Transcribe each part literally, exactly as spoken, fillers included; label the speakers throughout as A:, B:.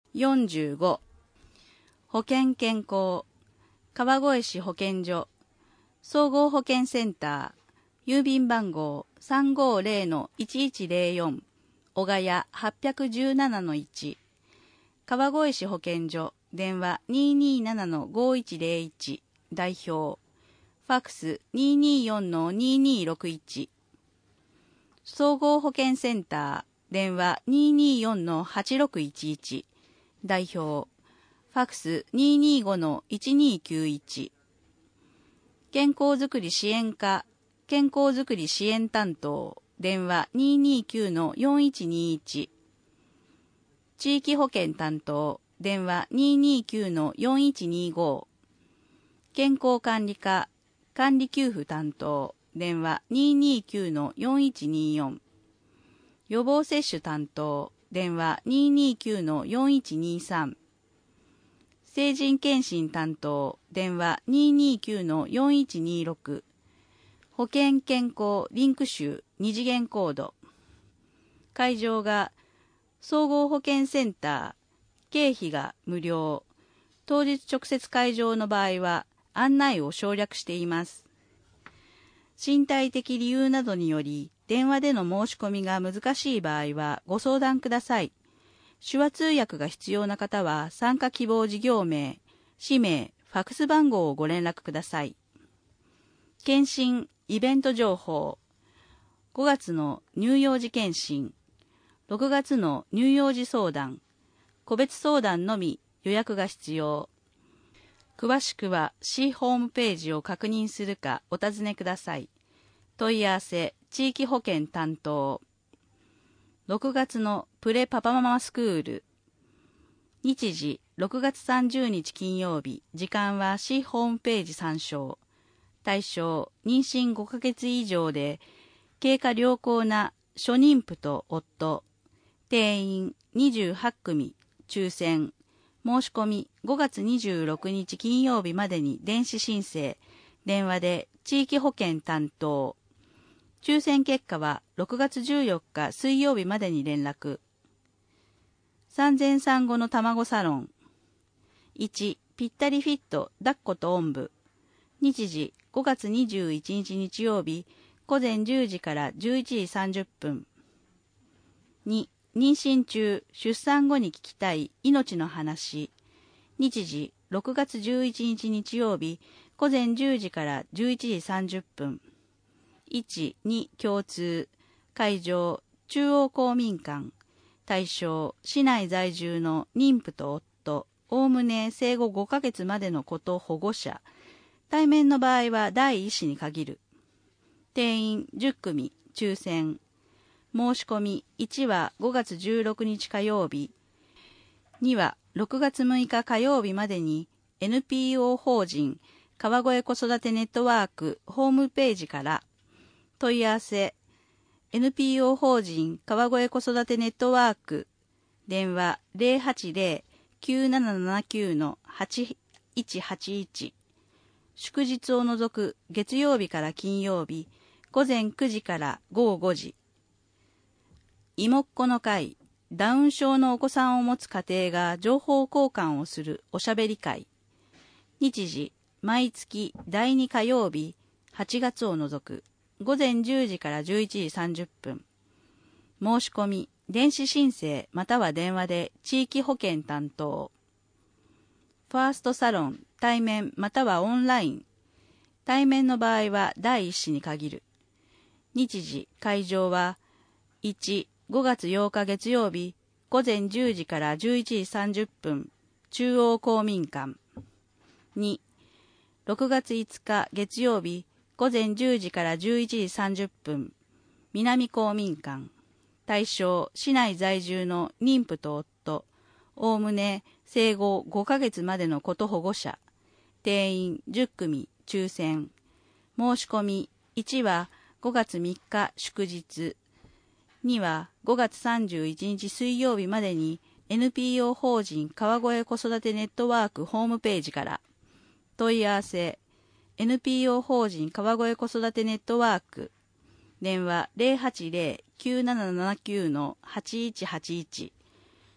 A: よんじゅうご、保険健康、川越市保健所、総合保険センター、郵便番号 さんごーぜろのいちいちぜろよん、小谷 はっぴゃくじゅうななのいち、川越市保健所、電話 にーにーななのごーいちぜろいち、代表、ファックス にーにーよんのにーにーろくいち、総合保険センター、電話 にーにーよんのはちろくいちいち、代表、ファックス にーにーごのいちにーきゅういち、健康づくり支援課、健康づくり支援担当、電話 にーにーきゅうのよんいちにーいち、地域保険担当、電話 にーにーきゅうのよんいちにーご、健康管理課、管理給付担当、電話 にーにーきゅうのよんいちにーよん、予防接種担当、電話 にーにーきゅうのよんいちにーさん、成人健診担当、電話 にーにーきゅうのよんいちにーろく、保険健康リンク集に次元コード。会場が総合保険センター、経費が無料。当日直接会場の場合は案内を省略しています。身体的理由などにより電話での申し込みが難しい場合はご相談ください。手話通訳が必要な方は参加希望事業名、氏名、ファックス番号をご連絡ください。検診、イベント情報。ごがつの乳幼児検診。ろくがつの乳幼児相談。個別相談のみ予約が必要。詳しくは市ホームページを確認するかお尋ねください。問い合わせ、地域保険担当。ろくがつのプレパパママスクール。日時、ろくがつさんじゅうにち金曜日。時間は市ホームページ参照。対象、妊娠ごかげつ以上で、経過良好な初妊婦と夫。定員にじゅうはちくみ、抽選。申し込みごがつにじゅうろくにち金曜日までに電子申請。電話で地域保険担当。抽選結果はろくがつじゅうよっか水曜日までに連絡。産前産後の卵サロン。いち、ぴったりフィット抱っことおんぶ。日時ごがつにじゅういちにち日曜日午前じゅうじからじゅういちじさんじゅっぷん。に、妊娠中、出産後に聞きたい命の話。日時ろくがつじゅういちにち日曜日午前じゅうじからじゅういちじさんじゅっぷん。いち、に共通。会場、中央公民館。対象、市内在住の妊婦と夫、おおむね生後ごかげつまでの子と保護者。対面の場合は第一子に限る。定員じゅっくみ、抽選。申し込みいちはごがつじゅうろくにち火曜日。にはろくがつむいか火曜日までに エヌピーオー 法人川越子育てネットワークホームページから問い合わせ エヌピーオー 法人川越子育てネットワーク電話 ゼロはちゼロ きゅうななななきゅうのはちいちはちいち祝日を除く月曜日から金曜日午前くじからごごごじ。妹っ子の会、ダウン症のお子さんを持つ家庭が情報交換をするおしゃべり会。日時、毎月だいに火曜日、はちがつを除く午前じゅうじからじゅういちじさんじゅっぷん。申し込み、電子申請または電話で地域保険担当。ファーストサロン、対面またはオンライン。対面の場合は第一子に限る。日時、会場はいち、ごがつようか月曜日、午前じゅうじからじゅういちじさんじゅっぷん、中央公民館。に、ろくがついつか月曜日、午前じゅうじからじゅういちじさんじゅっぷん、南公民館。対象、市内在住の妊婦と夫、おおむね生後ごかげつまでの子と保護者。定員じゅっくみ、抽選。申し込みいちはごがつみっか祝日。にはごがつさんじゅういちにち水曜日までに エヌピーオー 法人川越子育てネットワークホームページから。問い合わせ エヌピーオー 法人川越子育てネットワーク電話 ゼロはちゼロ きゅうななななきゅうのはちいちはちいち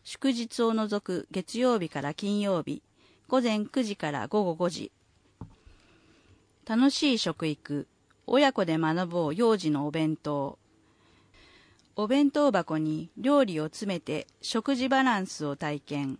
A: 祝日を除く月曜日から金曜日、ごぜんくじからごごごじ。楽しい食育、親子で学ぼう幼児のお弁当。お弁当箱に料理を詰めて食事バランスを体験。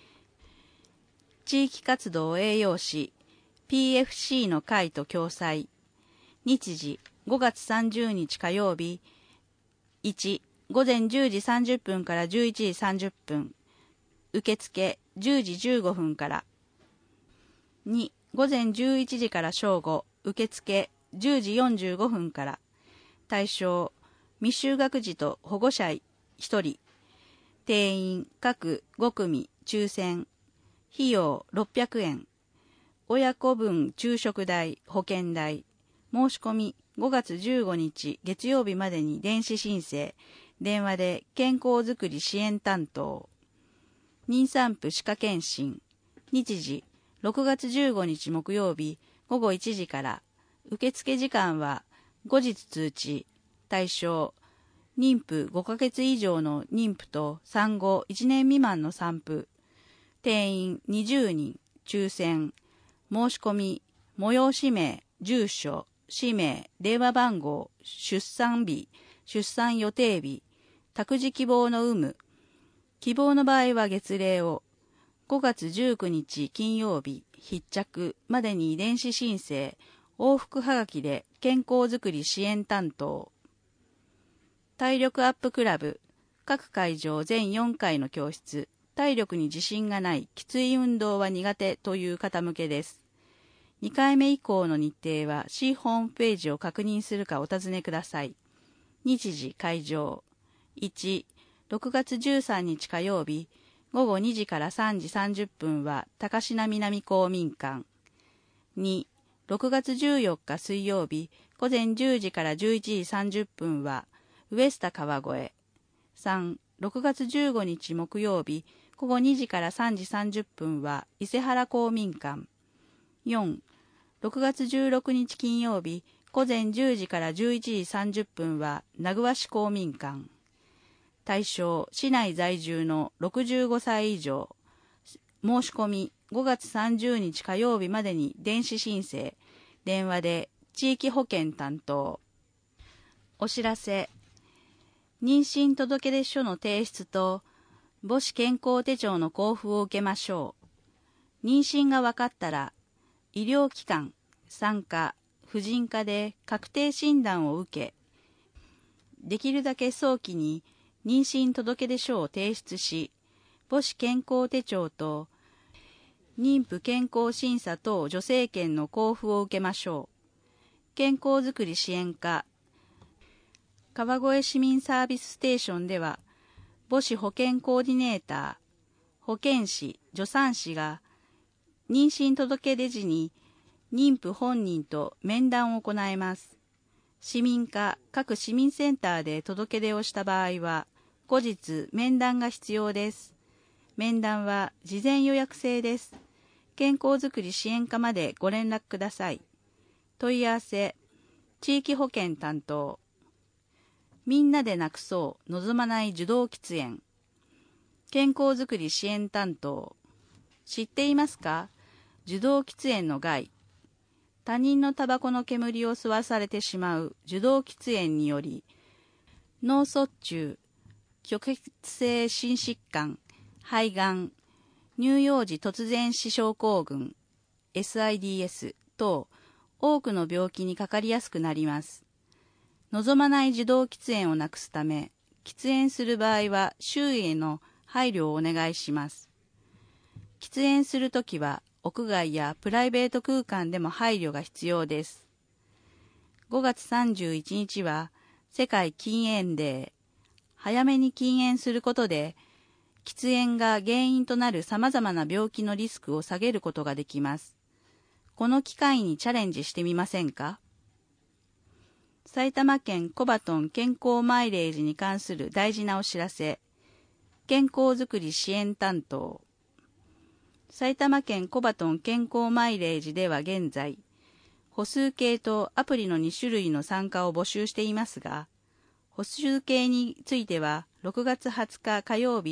A: 地域活動栄養士 ピーエフシー の会と共催。日時ごがつさんじゅうにち火曜日。いち、ごぜんじゅうじさんじゅっぷんからじゅういちじさんじゅっぷん。受付じゅうじじゅうごふんから。に、ごぜんじゅういちじから正午。受付じゅうじよんじゅうごふんから。対象未就学児と保護者ひとり。定員各ごくみ抽選。費用ろっぴゃくえん。親子分昼食代、保険代。申し込みごがつじゅうごにち月曜日までに電子申請。電話で健康づくり支援担当。妊産婦歯科検診。日時ろくがつじゅうごにち木曜日ごごいちじから。受付時間は後日通知。対象妊婦ごかげつ以上の妊婦と産後いちねん未満の産婦。定員にじゅうにん。抽選。申し込み催し名、住所、氏名、電話番号、出産日、出産予定日、託児希望の有無。希望の場合は月齢を。ごがつじゅうくにち金曜日必着までに電子申請。往復はがきで健康づくり支援担当。体力アップクラブ。各会場全よんかいの教室。体力に自信がない、きつい運動は苦手という方向けです。にかいめ以降の日程は C ホームページを確認するかお尋ねください。日時会場。いち、ろくがつじゅうさんにち火曜日、ごごにじからさんじさんじゅっぷんは高階南公民館。に、ろくがつじゅうよっか水曜日、ごぜんじゅうじからじゅういちじさんじゅっぷんはウエスタ川越。さん、ろくがつじゅうごにち木曜日、ごごにじからさんじさんじゅっぷんは伊勢原公民館。よん、ろくがつじゅうろくにち金曜日、ごぜんじゅうじからじゅういちじさんじゅっぷんは名古屋市公民館。対象、市内在住のろくじゅうごさい以上。申し込みごがつさんじゅうにち火曜日までに電子申請。電話で地域保健担当。お知らせ。妊娠届出書の提出と母子健康手帳の交付を受けましょう。妊娠が分かったら医療機関、産科、婦人科で確定診断を受け、できるだけ早期に妊娠届出書を提出し、母子健康手帳と妊婦健康審査等助成券の交付を受けましょう。健康づくり支援課川越市民サービスステーションでは、母子保健コーディネーター、保健師、助産師が妊娠届出時に妊婦本人と面談を行います。市民課各市民センターで届出をした場合は、後日面談が必要です。面談は事前予約制です。健康づくり支援課までご連絡ください。問い合わせ、地域保健担当。みんなでなくそう望まない受動喫煙。健康づくり支援担当。知っていますか？受動喫煙の害。他人のタバコの煙を吸わされてしまう受動喫煙により、脳卒中、虚血性心疾患、肺がん、乳幼児突然死症候群、エスアイディーエス 等、多くの病気にかかりやすくなります。望まない受動喫煙をなくすため、喫煙する場合は周囲への配慮をお願いします。喫煙するときは屋外やプライベート空間でも配慮が必要です。ごがつさんじゅういちにちは世界禁煙デー。早めに禁煙することで、喫煙が原因となる様々な病気のリスクを下げることができます。この機会にチャレンジしてみませんか？埼玉県コバトン健康マイレージに関する大事なお知らせ。健康づくり支援担当。埼玉県コバトン健康マイレージでは現在、歩数計とアプリのにしゅるいの参加を募集していますが、歩数計についてはろくがつはつか火曜日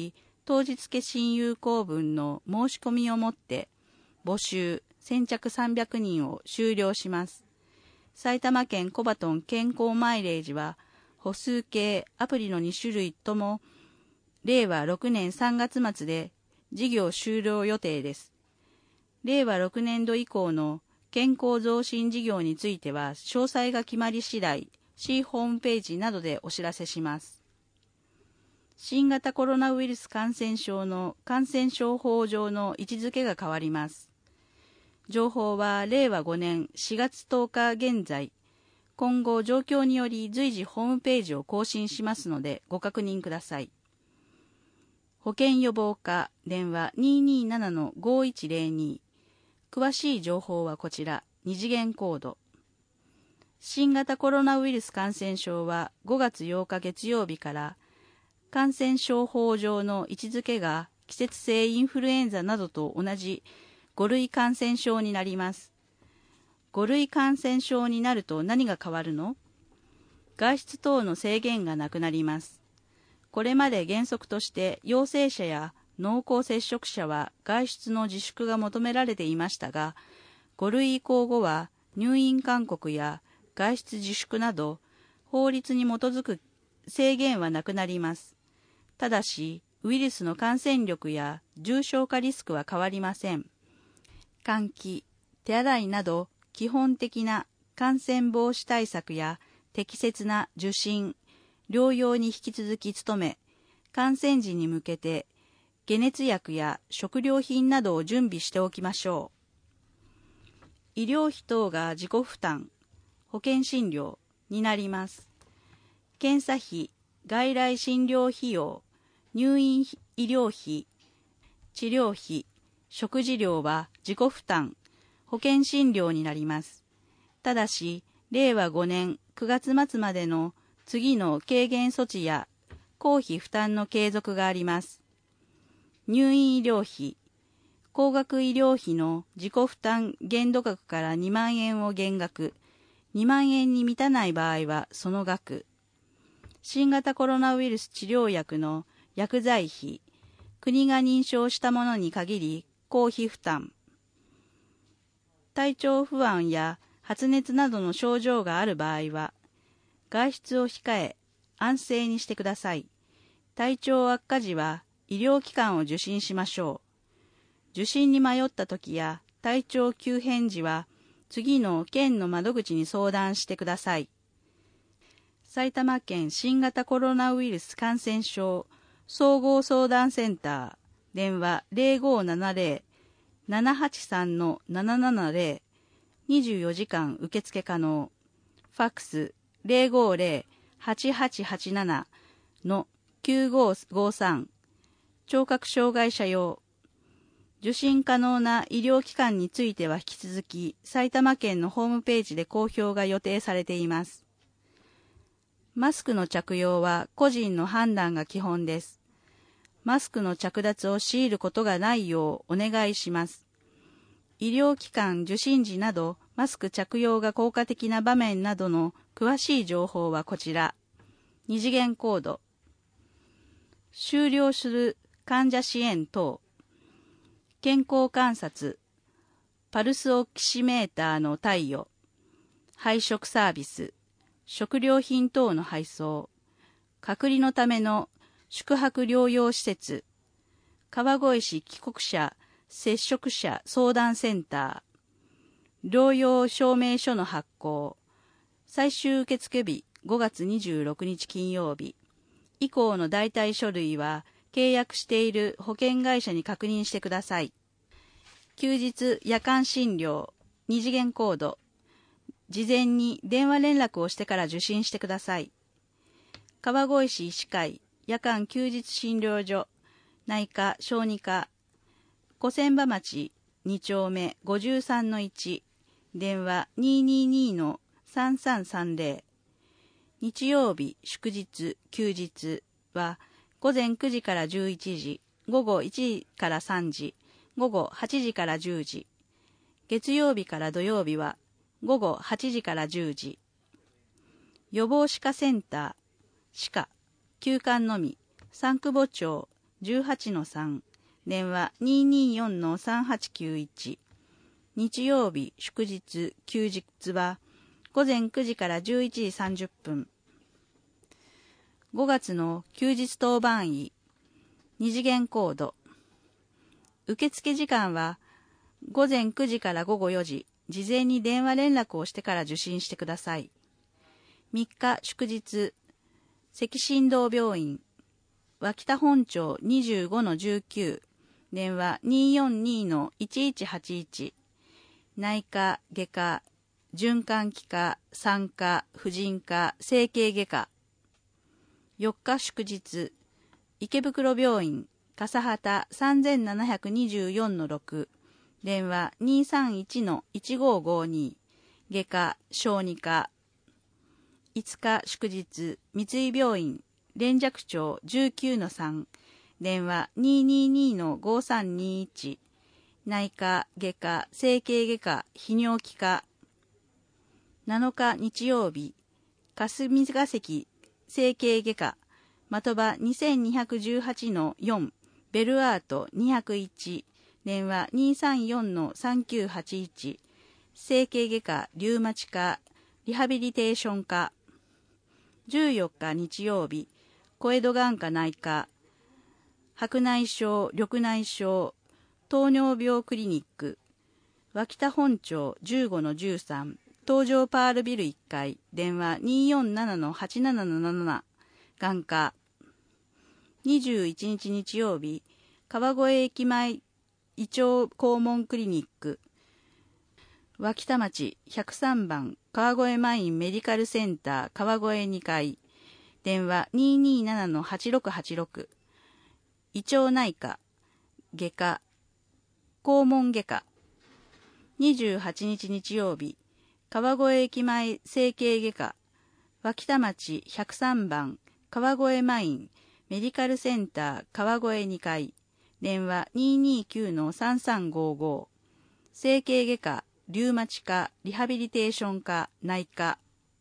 A: 当日付親友公文の申し込みをもって募集先着さんびゃくにんを終了します。埼玉県コバトン健康マイレージは歩数計アプリのに種類ともれいわろくねんさんがつ末で事業終了予定です。れいわろくねんど以降の健康増進事業については詳細が決まり次第、市ホームページなどでお知らせします。新型コロナウイルス感染症の感染症法上の位置づけが変わります。情報はれいわごねんしがつとおか現在、今後状況により随時ホームページを更新しますのでご確認ください。保健予防課電話 にーにーななのごいちぜろに。詳しい情報はこちら、二次元コード。新型コロナウイルス感染症はごがつようか月曜日から感染症法上の位置づけが季節性インフルエンザなどと同じご類感染症になります。ご類感染症になると何が変わるの？外出等の制限がなくなります。これまで原則として陽性者や濃厚接触者は外出の自粛が求められていましたが、ご類移行後は入院勧告や外出自粛など法律に基づく制限はなくなります。ただし、ウイルスの感染力や重症化リスクは変わりません。換気、手洗いなど基本的な感染防止対策や適切な受診、療養に引き続き努め、感染時に向けて解熱薬や食料品などを準備しておきましょう。医療費等が自己負担、保険診療になります。検査費、外来診療費用、入院医療費、治療費、食事料は自己負担、保険診療になります。ただし、れいわごねんくがつ末までの次の軽減措置や公費負担の継続があります。入院医療費、高額医療費の自己負担限度額からにまんえんを減額、にまんえんに満たない場合はその額。新型コロナウイルス治療薬の薬剤費、国が認証したものに限り公費負担。体調不安や発熱などの症状がある場合は、外出を控え、安静にしてください。体調悪化時は医療機関を受診しましょう。受診に迷った時や体調急変時は、次の県の窓口に相談してください。埼玉県新型コロナウイルス感染症総合相談センター、電話 ぜろごななぜろ ななはちさん ななななぜろ、にじゅうよじかん受付可能。ファックス ぜろごぜろ はちはちはちなな きゅうごごさん。聴覚障害者用。受診可能な医療機関については引き続き埼玉県のホームページで公表が予定されています。マスクの着用は個人の判断が基本です。マスクの着脱を強いることがないようお願いします。医療機関受診時などマスク着用が効果的な場面などの詳しい情報はこちら。二次元コード。終了する患者支援等。健康観察。パルスオキシメーターの貸与。配食サービス。食料品等の配送。隔離のための宿泊療養施設。川越市帰国者接触者相談センター。療養証明書の発行。最終受付日ごがつにじゅうろくにち金曜日。以降の代替書類は契約している保険会社に確認してください。休日夜間診療。二次元コード。事前に電話連絡をしてから受診してください。川越市医師会夜間休日診療所内科小児科小千葉町に丁目 ごじゅうさんのいち 電話 にーにーにーのさんさんさんぜろ。日曜日祝日休日は午前くじからじゅういちじ、午後いちじからさんじ、午後はちじからじゅうじ。月曜日から土曜日は午後はちじからじゅうじ。予防歯科センター、歯科、休館のみ、三久保町じゅうはちのさん、電話 にーにーよんのさんはちきゅういち。日曜日、祝日、休日はごぜんくじからじゅういちじさんじゅっぷん。ごがつの休日当番医、二次元コード。受付時間はごぜんくじからごごよじ、事前に電話連絡をしてから受診してください。みっか祝日、関心堂病院、脇田本町 にじゅうごのじゅうきゅう、電話 にーよんにーのいちいちはちいち、内科、外科、循環器科、産科、婦人科、整形外科。よっか祝日、池袋病院、笠畑 さんななによんのろく、電話 にーさんいちのいちごごに、外科、小児科。いつか祝日、三井病院、連雀町 じゅうきゅうのさん、電話 にーにーにーのごさんにいち、内科、外科、整形外科、泌尿器科。なのか日曜日、霞ヶ関整形外科、的場 にせんにひゃくじゅうはちのよん、ベルアートにひゃくいち、電話 にーさんよんのさんきゅうはちいち、整形外科、リウマチ科、リハビリテーション科。じゅうよっか日曜日、小江戸眼科内科、白内障、緑内障、糖尿病クリニック、脇田本町 じゅうごのじゅうさん、東上パールビルいっかい、電話 にーよんななのはちななななな、眼科。にじゅういちにち日曜日、川越駅前胃腸肛門クリニック、脇田町ひゃくさんばん川越マインメディカルセンター川越にかい、電話 にーにーななのはちろくはちろく、胃腸内科、外科、肛門外科。にじゅうはちにち日曜日、川越駅前整形外科、脇田町ひゃくさんばん川越マインメディカルセンター川越にかい、電話 にーにーきゅうのさんさんごご、整形外科、リウマチ科、リハビリテーション科、内科。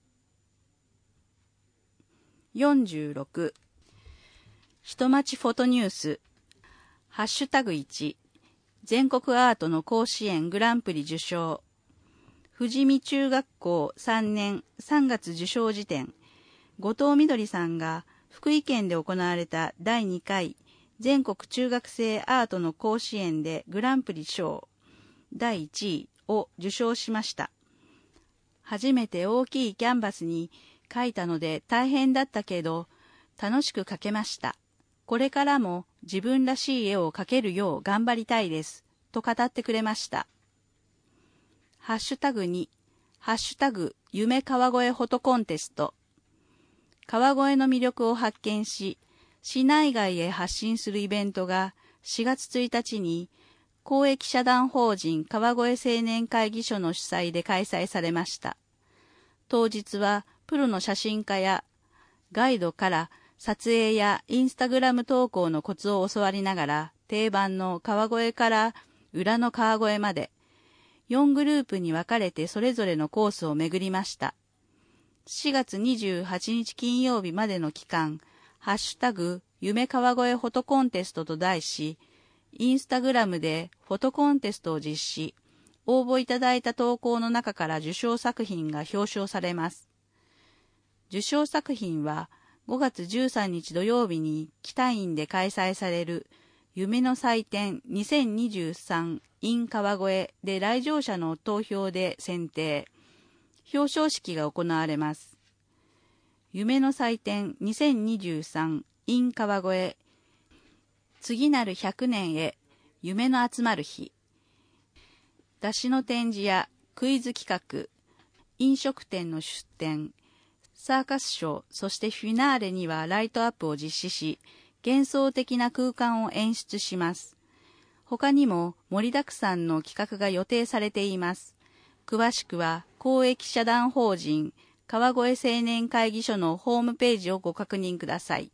A: よんじゅうろく、人町フォトニュース、ハッシュタグいち、全国アートの甲子園グランプリ受賞。富士見中学校さんねんさんがつ受賞時点、後藤みどりさんが福井県で行われただいにかい全国中学生アートの甲子園でグランプリ賞だいいちいを受賞しました。初めて大きいキャンバスに描いたので大変だったけど楽しく描けました。これからも自分らしい絵を描けるよう頑張りたいですと語ってくれました。ハッシュタグに、ハッシュタグ夢川越フォトコンテスト。川越の魅力を発見し、市内外へ発信するイベントがしがつついたちに公益社団法人川越青年会議所の主催で開催されました。当日はプロの写真家やガイドから撮影やインスタグラム投稿のコツを教わりながら定番の川越から裏の川越までよんグループに分かれてそれぞれのコースを巡りました。しがつにじゅうはちにち金曜日までの期間、ハッシュタグ夢川越フォトコンテストと題し、インスタグラムでフォトコンテストを実施、応募いただいた投稿の中から受賞作品が表彰されます。受賞作品はごがつじゅうさんにち土曜日に北院で開催される夢の祭典にせんにじゅうさん in 川越で来場者の投票で選定、表彰式が行われます。夢の祭典にせんにじゅうさん in 川越、次なるひゃくねんへ夢の集まる日。出しの展示やクイズ企画、飲食店の出店、サーカスショー、そしてフィナーレにはライトアップを実施し、幻想的な空間を演出します。他にも盛りだくさんの企画が予定されています。詳しくは公益社団法人川越青年会議所のホームページをご確認ください。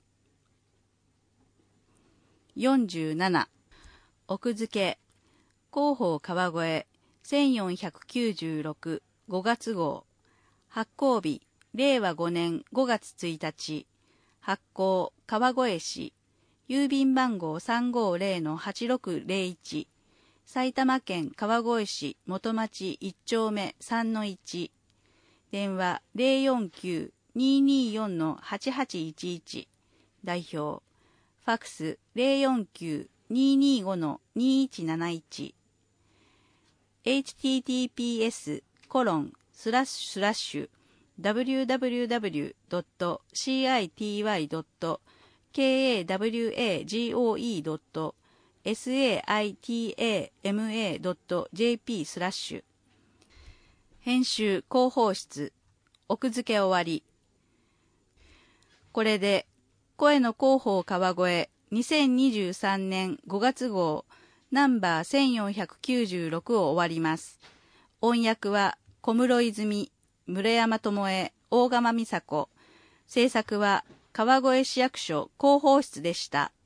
A: よんじゅうなな、奥付け広報川越せんよんひゃくきゅうじゅうろくごがつ号、発行日れいわごねんごがつついたち、発行川越市郵便番号 さんごーぜろのはちろくぜろいち、埼玉県川越市元町いち丁目 さんのいち、電話 ゼロよんきゅう にーにーよん はちはちいちいち、代表、ファックス ゼロよんきゅう にーにーご にーいちなないち、エイチティーティーピーエス コロンスラッシュスラッシュ ダブリューダブリューダブリュー ドット シーアイティーワイ ドット ケーエーダブリューエージーオーイー ドット サイタマ ドット ジェーピー スラッシュ編集広報室奥付け終わり。これで声の広報川越にせんにじゅうさんねんごがつ号ナンバーせんよんひゃくきゅうじゅうろくを終わります。音訳は小室泉、村山智恵、大釜美佐子。制作は川越市役所広報室でした。